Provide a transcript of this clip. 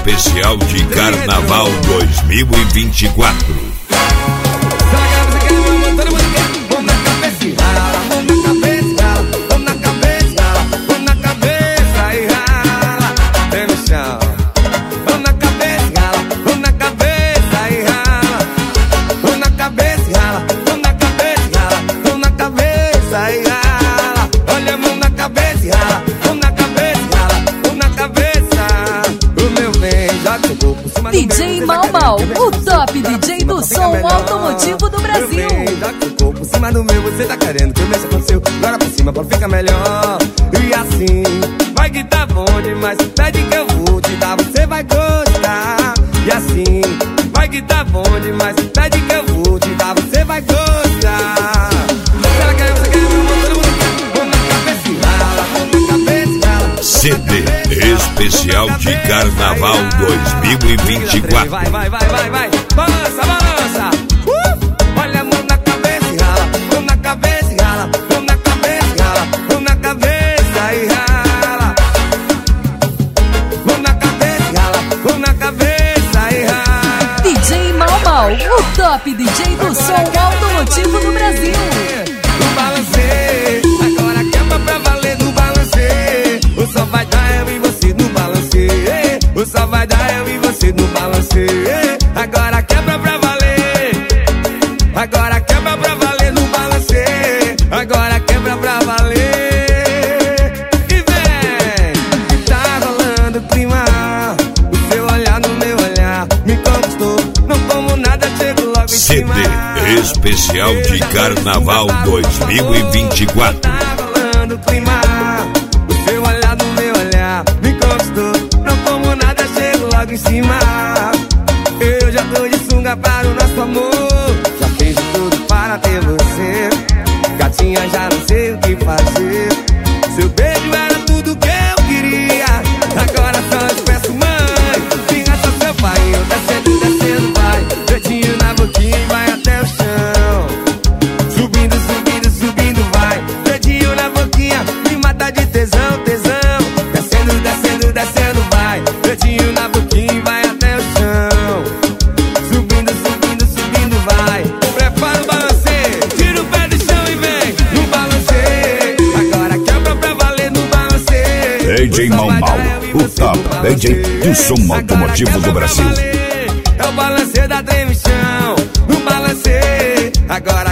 especial de Carnaval 2024. DJ Mau Mau, o top DJ do som automotivo do Brasil. Joga por cima do meu, você tá querendo que eu mexa com o seu. Agora por cima pra ficar melhor. E assim, vai que tá bom demais. Pede que eu vou te dar, você vai gostar. E assim, vai que tá bom demais. Pede que eu vou te dar, você vai gostar. Ela quer, você quer, meu amor, todo mundo quer. Vou na cabeça e rala, vou na cabeça e rala. CD especial de Carnaval 2024. Vai, balança, balança. Olha a mão na cabeça e rala, mão na cabeça e rala, mão na cabeça e rala, mão na cabeça e rala, mão na cabeça e rala, mão na cabeça e rala. DJ Mau Mau, o top DJ do som automotivo do Brasil. No balancê, agora quebra pra valer no balancê. O sol vai dar eu e você no balancê. O sol vai dar eu e você no balancê. Agora quebra pra valer. Agora quebra pra valer no balancê. Agora quebra pra valer. E vem, tá rolando o clima. O seu olhar no meu olhar me conquistou. Não como nada, chego logo em cima. CD especial de Carnaval 2024. Tá rolando o clima. O seu olhar no meu olhar me conquistou. Não como nada, chego logo em cima. Eu já tô de sunga para o nosso amor. Já fiz de tudo para ter você. Gatinha, já não sei o que fazer. Seu beijo era tudo que eu queria. Agora só eu peço, mãe, pinga só seu pai. Eu descendo, descendo, vai. Dedinho na boquinha e vai até o chão. Subindo, subindo, subindo, vai. Dedinho na boquinha, me mata de tesão, tesão. Descendo, descendo, descendo, vai. Dedinho na boquinha e vai até o chão. Subindo, subindo, subindo, vai. Prepara o balancê, tira o pé do chão e vem no balancê. Agora quebra pra valer no balancê. DJ Mau Mau, o top DJ do som automotivo do Brasil. É o balancê da tremichão. No balancê, agora